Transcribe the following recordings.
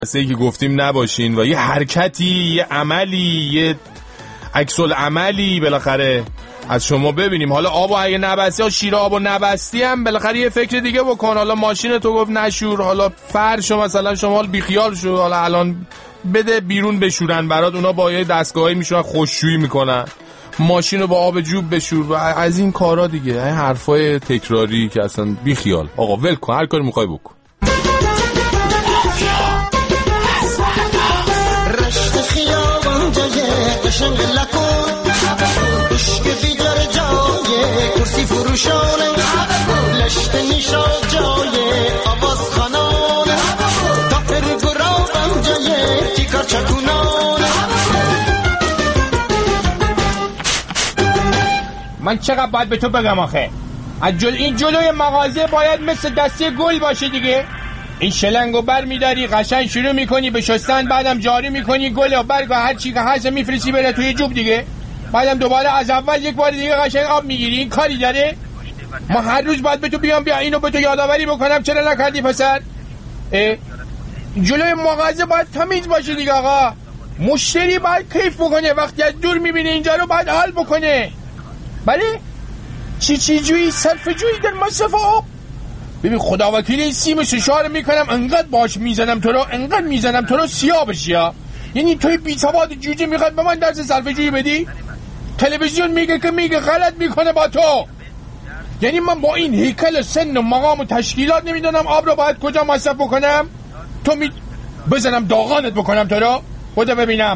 مثل که گفتیم نباشین و یه حرکتی، یه عملی، یه عکس العملی بالاخره از شما ببینیم. حالا آبو اگه نبستی، شیر آبو نبستی هم بالاخره یه فکر دیگه بکن. حالا ماشین تو گفت نشور، حالا فرشو مثلا شما بیخیال شو، حالا الان بده بیرون بشورن برات، اونا با یه دستگاهی میشورن خوششویی میکنن، ماشین رو با آب جوب بشور و از این کارا دیگه. این حرفای تکراری که اصلا بیخیال. آقا ول کن، هر کاری میخوای بکن. رشت خیابان جای قشنگ لکن، عشق بیدار جای کرسی فروشانه، لشت نیشا جای آواز خانانه، تاپر گرابان جای تیکار چکونانه. من چقدر باید به تو بگم آخه؟ این جلوی مغازه باید مثل دسته گل باشه دیگه. این شلنگو بر میداری، قشنگ شروع میکنی به شستن، بعدم جاری میکنی، گل و برگ و هر چی که هست میفرستی بره توی جوب دیگه، بعدم دوباره از اول یک بار دیگه قشنگ آب میگیری. این کاری داره؟ ما هر روز باید به تو بیام بیا اینو به تو یادآوری بکنم چرا نکردی پسر؟ جلوی مغازه باید تمیز باشه دیگه آقا. مشتری باید کیف بکنه، وقتی از دور میبینه اینجا رو باید حال بکنه. بله؟ چی جویی؟ صرف جویی در مصرف آب؟ ببین خدا وکیلی این سیم سشار میکنم، انقدر باش میزنم تو رو، انقدر میزنم تو رو سیاه بشی ها. یعنی توی بی سواد جوجه میخواد به من درس صرف جویی بدی؟ تلویزیون میگه که میگه غلط میکنه با تو. یعنی من با این هیکل سن و مقام و تشکیلات نمیدونم آب رو باید کجا مصرف بکنم؟ تو بزنم داغانت بکنم تو رو؟ خدا ببینم.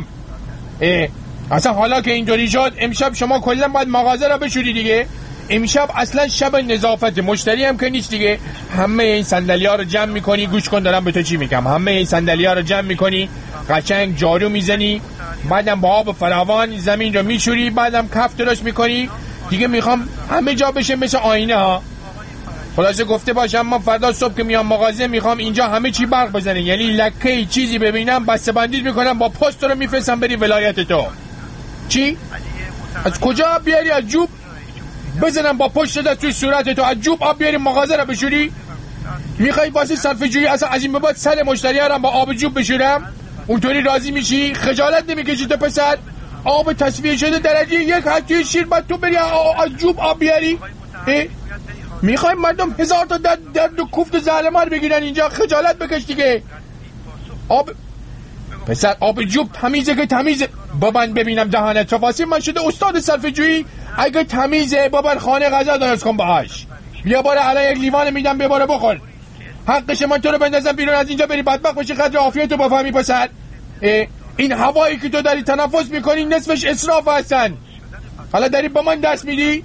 اصلا حالا که اینطوری شد امشب شما کلا باید مغازه رو بشوری دیگه. امشب اصلا شب نظافت، مشتری هم که نیست دیگه. همه این صندلی‌ها رو جمع میکنی، گوش کن دارم به تو چی میگم، همه این صندلی‌ها رو جمع میکنی، قشنگ جارو میزنی، بعدم با آب فراوان زمین رو میشوری، بعدم کف درست میکنی دیگه. میخوام همه جا بشه مثل آینه ها. خلاصه گفته باشم من فردا صبح که میام مغازه میخوام اینجا همه چی برق بزنه، یعنی لکه چیزی ببینم بسته بندی میکنم، با پست رو میفرستم بری ولایت تو. چی؟ از کجا بیاری؟ از جوب؟ بزنم با پشت دست توی صورت تو، از جوب آب بیاری مغازه رو بشوری؟ میخوای واسه صرف جویی اصلا از این به بعد سر مشتری ها رو با آب جوب بشورم؟ اونطوری راضی میشی؟ خجالت نمیکشی تو پسر؟ آب تصفیه شده درجه 1 حتی شیر بعد تو بری از جوب آب بیاری؟ میخوای مردم هزار تا درد و کوفت و زهرمار بگیرن اینجا؟ خجالت بکش دیگه. آب پسر آب جوب تمیزه که تمیزه. بابن ببینم دهانت رفاسی من شده استاد صرف جویی. اگه تمیزه بابن خانه غذا درست کن باهاش. بیا باره الان یک لیوان میدم بباره بخور. حقش من تو رو بندازم بیرون از اینجا بری بدبخت بشی، قدر عافیتو بفهمی پسر. این هوایی که تو داری تنفس میکنی نصفش اسراف هستن. حالا داری با من دست میدی؟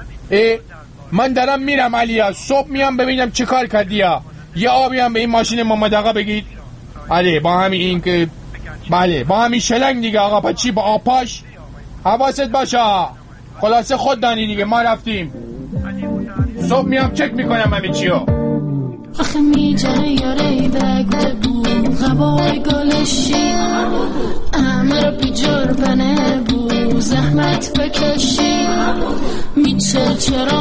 من دارم میرم علیا، صبح میام ببینم چه کار کردی ها. یه آبی هم به این ماشین محمد آقا بگید. آره با همین این که بله با همین شلنگ دیگه آقا. با چی؟ با آبپاش؟ حواست باشه. خلاصه خود دانی دیگه، ما رفتیم. صبح میام چک میکنم همین چیو. آخه میجره یاره بگده بود غبای گلشی، امر بیجار بنه بود زحمت بکشی. میچل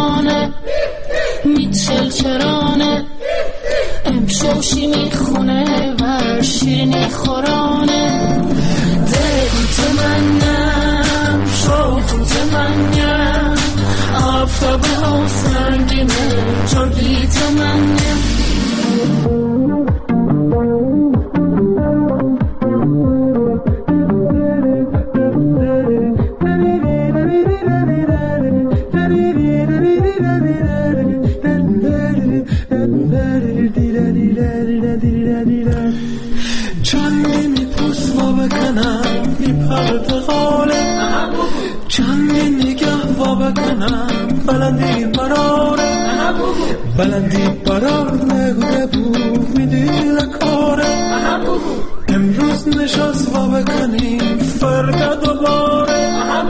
چرانه امشوشی میخونه و شیرینی خورانه. دل تمنم شوق تمنم آفتاب ها سنگینه جردی تمنم. چندین پوست ما بکنم بی پرتقاله، چندین نگاه با بکنم بلندی برار نگوده بود میدی لکاره. امروز نشست با بکنیم فردا دوباره.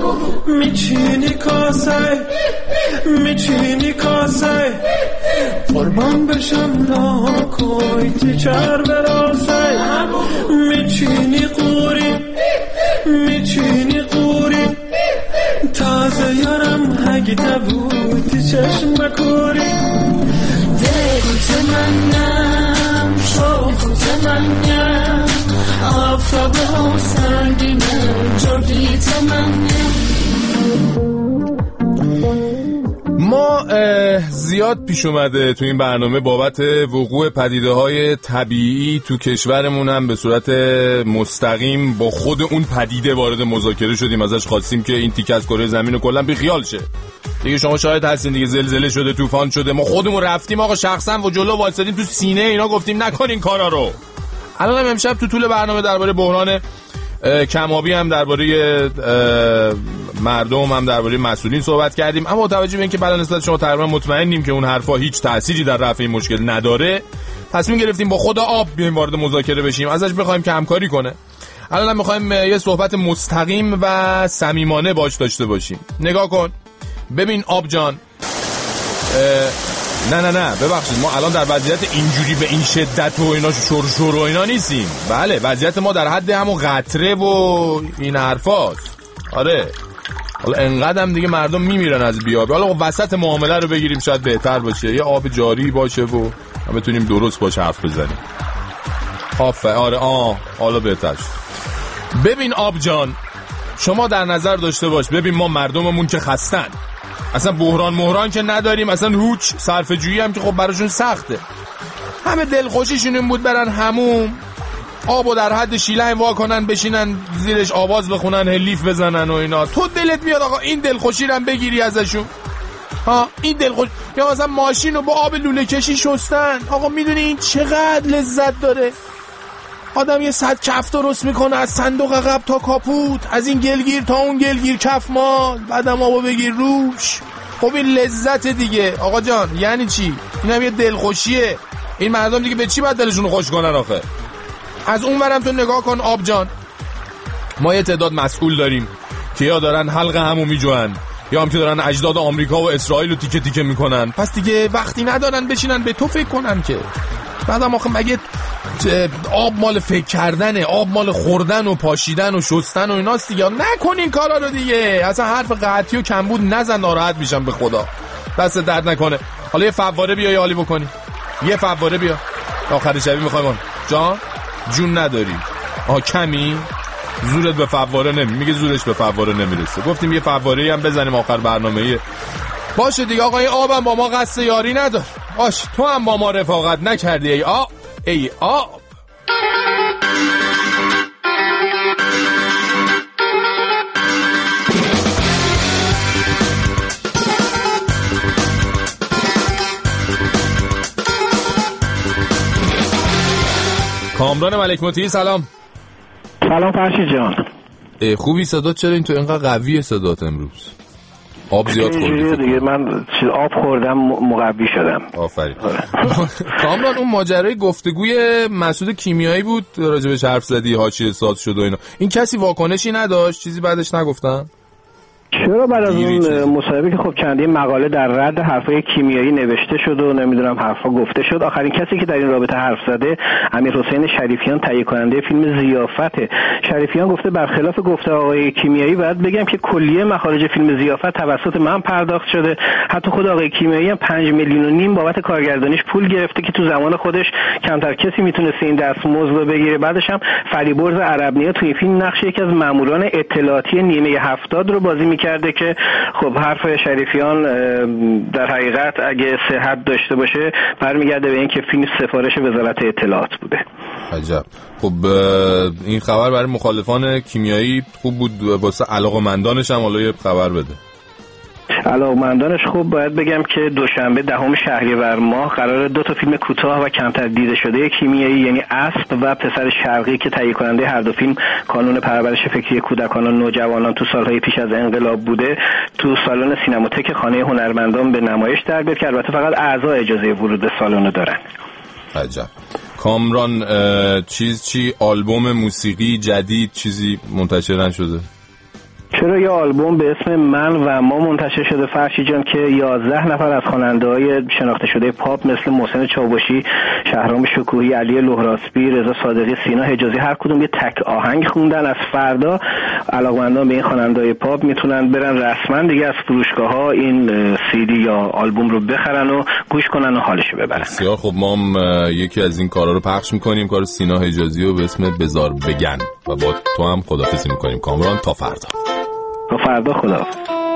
میچینی کاسه قربان بشم ناکوی تیچر براسه. میچینی قوری تازه یارم هگیده بود چشم کوری. دل تمنم شوق تمنم لبه ها سنگینه جردیت منه. ما زیاد پیش اومده تو این برنامه بابت وقوع پدیده‌های طبیعی تو کشورمون هم به صورت مستقیم با خود اون پدیده وارد مذاکره شدیم، ازش خواستیم که این تیکه از کره زمین رو کلا بیخیال شه دیگه. شما شاهد هستین دیگه، زلزله شده، طوفان شده، ما خودمون رفتیم آقا شخصا و جلو وایسادیم تو سینه اینا گفتیم نکنین کارا رو. الان هم امشب تو طول برنامه درباره بحران کمابی هم درباره مردم هم درباره مسئولین صحبت کردیم، اما توجه به اینکه بعد نسبت شما تقریبا مطمئنیم که اون حرفا هیچ تأثیری در رفع این مشکل نداره، تصمیم گرفتیم با خود آب بیایم وارد مذاکره بشیم، ازش بخوایم که همکاری کنه. الان هم می‌خوایم یه صحبت مستقیم و صمیمانه باش داشته باشیم. نگاه کن ببین آب جان، نه ببخشید، ما الان در وضعیت اینجوری به این شدت و اینا شور و اینا نیستیم. بله وضعیت ما در حد همون قطره و این حرفاست. آره حالا انقدرم دیگه مردم میمیرن از بیاب، حالا وسط معامله رو بگیریم شاید بهتر باشه، یه آب جاری باشه و ما بتونیم درست باشه حرف بزنیم. آره حالا بهتر شد. ببین آب جان، شما در نظر داشته باش، ببین ما مردممون که خستن، اصلا بحران که نداریم، اصلا هوچ صرفه جویی هم که خب براشون سخته، همه دلخوشیشون این بود برن هموم، آبو در حد شیلنگ وا کنن، بشینن زیرش آواز بخونن، هلیف بزنن و اینا. تو دلت میاد آقا این دلخوشی رو هم بگیری ازشون؟ این دلخوش، یا مثلا ماشین رو با آب لوله کشی شستن، آقا میدونی این چقدر لذت داره؟ آدم یه 100 کف درست میکنه از صندوق عقب تا کاپوت، از این گلگیر تا اون گلگیر، کف مال، بعدم آبو بگیر روش. خب این لذت دیگه آقا جان. یعنی چی؟ این هم یه دلخوشیه. این مردم دیگه به چی باید دلشون خوش کنن آخه؟ از اون ورم تو نگاه کن آب جان، ما یه تعداد مسئول داریم که یا دارن حلق همو میجوان، یا هم که دارن اجداد آمریکا و اسرائیل رو تیکه تیکه میکنن. پس دیگه وقتی ندارن بشینن به تو فکر کنن که. بعدم آخه مگه آب مال فکر کردنه؟ آب مال خوردن و پاشیدن و شستن و ایناست دیگه. نکنین کارا رو دیگه، اصلا حرف قحطی و کمبود نزن، ناراحت میشم به خدا. دست درد نکنه. حالا یه فواره بیا، یه حالی بکنی، یه فواره بیا آخر شبی میخوایم جون نداری. کمی زورت به فواره میگه زورش به فواره نمیرسه. گفتیم یه فواره‌ای هم بزنیم آخر برنامه. باشه دیگه آقا، این آبم با ما قصد یاری نداره. باش تو هم با ما رفاقت نکردی ای آب. کامران ملک مطیعی سلام. سلام فرشید جان. خوبی؟ صدات چرا این تو اینقدر قویه صدات امروز؟ آب زیاد خوردی دیگه؟ من آب خوردم مقوی شدم. آفرین. کامران اون ماجرای گفتگوی مسعود کیمیایی بود راجبش حرف زدی، حاشیه ساز شد و اینا، این کسی واکنشی نداشت؟ چیزی بعدش نگفتن؟ چرا بعد از اون مصاحبه که خب چندین مقاله در رد حرفای کیمیایی نوشته شد و نمیدونم حرفا گفته شد، آخرین کسی که در این رابطه حرف زده امیرحسین شریفیان، تهیه کننده فیلم ضیافته. شریفیان گفته برخلاف گفته آقای کیمیایی باید بگم که کلیه مخارج فیلم ضیافت توسط من پرداخت شده. حتی خود آقای کیمیایی هم 5.5 میلیون بابت کارگردانیش پول گرفته که تو زمان خودش کمتر کسی میتونسته این دستمزد رو بگیره. بعدش هم فریبرز عربنیا توی این فیلم نقش یکی از ماموران اطلاعاتی نیمه 70 رو بازی کرده که خب حرف شریفیان در حقیقت اگه صحت داشته باشه برمیگرده به این که فیلم سفارش وزارت اطلاعات بوده. عجب. خب این خبر برای مخالفان کیمیایی خوب بود، واسه علاقه‌مندانش هم حالا یه خبر بده. علاقمندانش خوب باید بگم که دوشنبه 10 شهریور ماه قرار 2 تا فیلم کوتاه و کمتر دیده شده کیمیایی، یعنی اسب و پسر شرقی که تهیه کننده هر دو فیلم کانون پرورش فکری کودکان و نوجوانان تو سالهای پیش از انقلاب بوده، تو سالن سینماتک خانه هنرمندان به نمایش در بیاد که البته فقط اعضا اجازه ورود به سالن دارن. عجب. کامران چی آلبوم موسیقی جدید چیزی منتشر نشده؟ چرا یه آلبوم به اسم من و ما منتشر شده فرشی جان که 11 نفر از خواننده‌های شناخته شده پاپ مثل محسن چاوشی، شهرام شکوهی، علی لهراسبی، رضا صادقی، سینا حجازی هر کدوم یه تک آهنگ خوندن. از فردا علاقه‌مندان به این خواننده‌های پاپ میتونن برن رسما دیگه از فروشگاه‌ها این CD یا آلبوم رو بخرن و گوش کنن و حالشو ببرن. بسیار خب، ما هم یکی از این کارا رو پخش می‌کنیم، کار سینا حجازی رو به اسم بزار بگن و با تو هم خداحافظی می‌کنیم. کامران تا فردا. تا فردا خدا.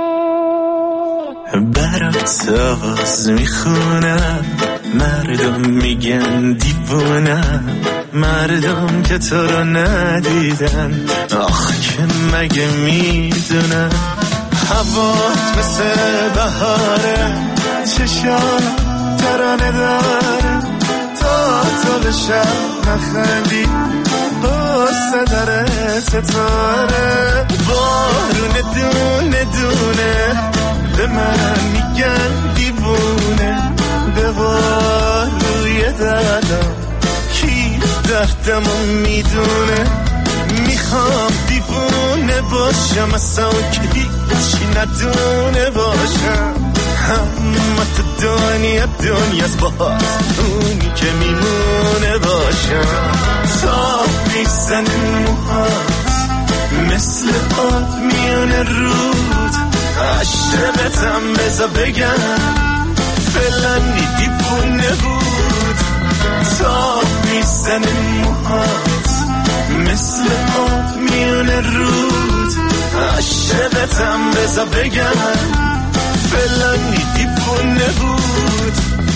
برات آواز میخونم، مردم میگن دیوونم، مردم که تو رو ندیدن آخ که مگه میدونن. هوات مثل بهاره، چشام ترانه داره، تا تو شب نخندی قصه داره ستاره. بارون دونه دونه به من میگن دیوونه، به روی دردم کی دردمو میدونه. میخوام دیوونه باشم اصلا که هیچی ندونه باشم، اما تو دنیاست باز اونی که میمونه باشم. تا میزنه موهات مثل آب میونه رود، عشقتم بذار بگم فلانی دیوونه بود. تا میزنه موهات مثل آب میونه رود، عشقتم بذار بگم فلانی دیوونه بود.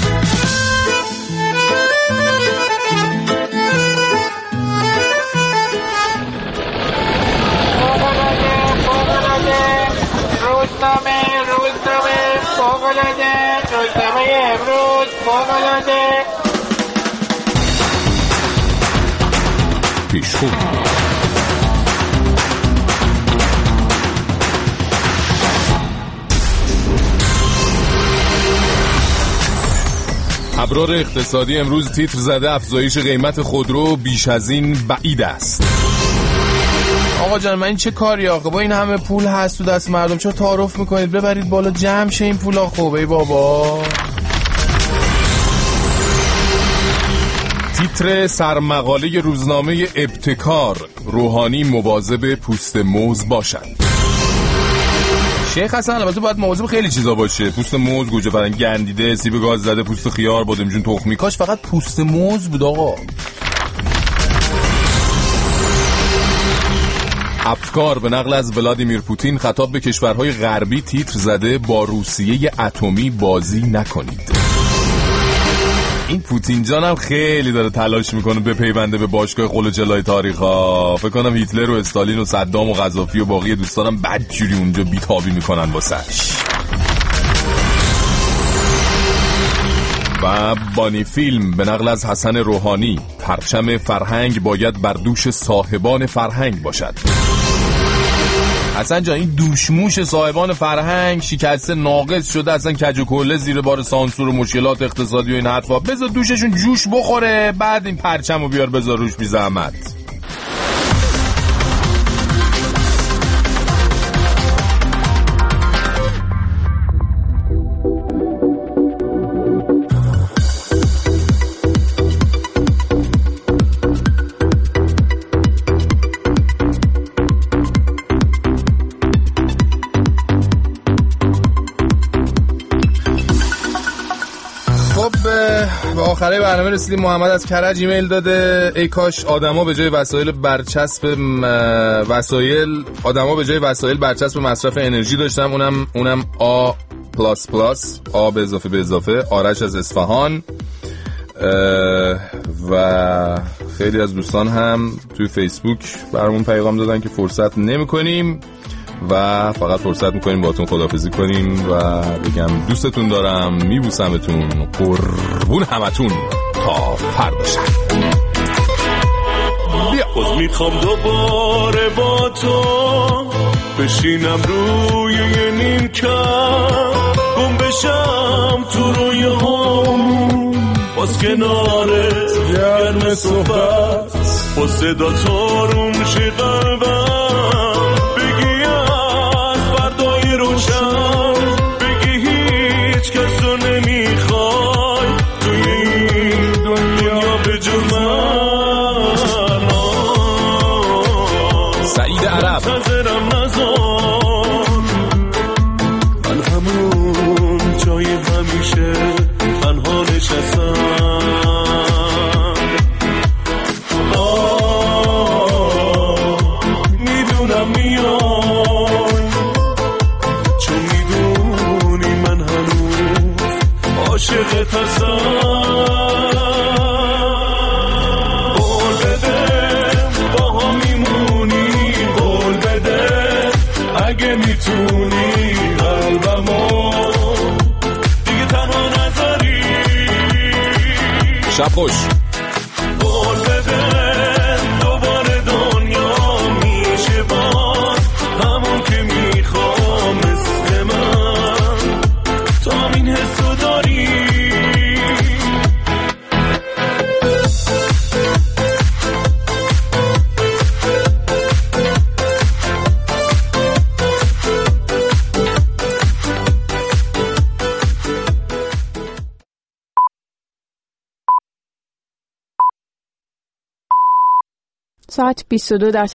روزنامه امروز فوق‌العاده پیشخون. ابرار اقتصادی امروز تیتر زده افزایش قیمت خودرو بیش از این بعید است. آقا جان من این چه کاری آقا؟ با این همه پول هست تو دست مردم چرا تعارف میکنید؟ ببرید بالا جمع شه این پولا. خوبه ای بابا. تیتر سرمقاله روزنامه ابتکار: روحانی مواظب پوست موز باشد. شیخ حسن البته باید مواظب خیلی چیزا باشه، پوست موز، گوجه فرنگی گندیده، سیب گاز زده، پوست خیار، بادمجون، تخمی. کاش فقط پوست موز بود آقا. افکار به نقل از ولادیمیر پوتین خطاب به کشورهای غربی تیتر زده با روسیه اتمی بازی نکنید. این پوتین جانم خیلی داره تلاش میکنه به پیونده به باشگاه قلوچلای تاریخ ها. فکر کنم هیتلر و استالین و صدام و قذافی و باقی دوستانم بدجوری اونجا بیتابی میکنن واسش. و بانی فیلم به نقل از حسن روحانی: پرچم فرهنگ باید بر دوش صاحبان فرهنگ باشد. حسن جان این دوشموش صاحبان فرهنگ شکسته ناقص شده، اصلا کج و کله زیر بار سانسور و مشکلات اقتصادی و این حرفا. بذار دوششون جوش بخوره بعد این پرچمو بیار بذار روش بی زحمت. به آخره برنامه رسیدیم. محمد از کرج ایمیل داده: ای کاش آدما به جای وسایل برچسب برچسب مصرف انرژی داشتم. اونم آ پلاس پلاس، آ به اضافه. آرش از اصفهان. و خیلی از دوستان هم توی فیسبوک برامون پیغام دادن که فرصت نمی‌کنیم و فقط فرصت میکنیم باهاتون خداحافظی کنیم و بگم دوستتون دارم، میبوسمتون، قربون همتون، تا فردا شب. باز میخوام دوباره با تو بشینم روی یه نیمکت، گم بشم تو روی هم، باز کنارت گرم صحبت، با صدا تارون شی قلبم، بگیم نمیتونی قلبمو دیگه تنها نذاری. شب خوش. قول بده دوباره دنیا میشه باز همون که میخوام مثل من تو همین حسو داری. ساعت 22